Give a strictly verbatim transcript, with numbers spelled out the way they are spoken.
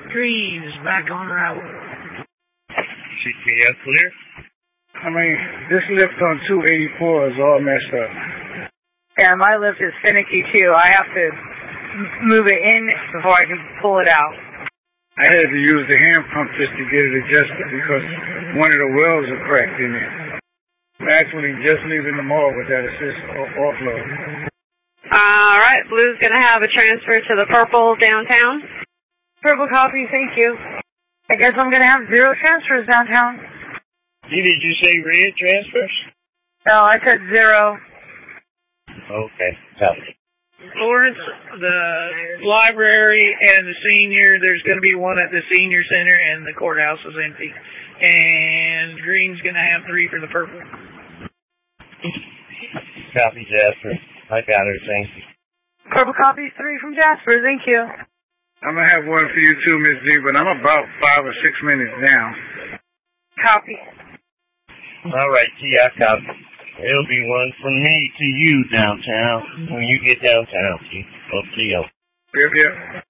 Trees back on route. C P S clear? I mean, this lift on two eighty-four is all messed up. Yeah, my lift is finicky too. I have to move it in before I can pull it out. I had to use the hand pump just to get it adjusted because one of the wells are cracked in it. I'm actually just leaving the mall with that assist offload. All right, Blue's going to have a transfer to the purple downtown. Purple copy, thank you. I guess I'm going to have zero transfers downtown. Did you say red transfers? No, I said zero. Okay, copy. Lawrence, the library and the senior, there's going to be one at the senior center, and the courthouse is empty. And Green's going to have three for the purple. Copy, Jasper. I got her, thank you. Purple copy, three from Jasper, thank you. I'm going to have one for you too, Miss G, but I'm about five or six minutes down. Copy. All right, T, I copy. It'll be one from me to you downtown when you get downtown, T. Up to you. Yep, yep.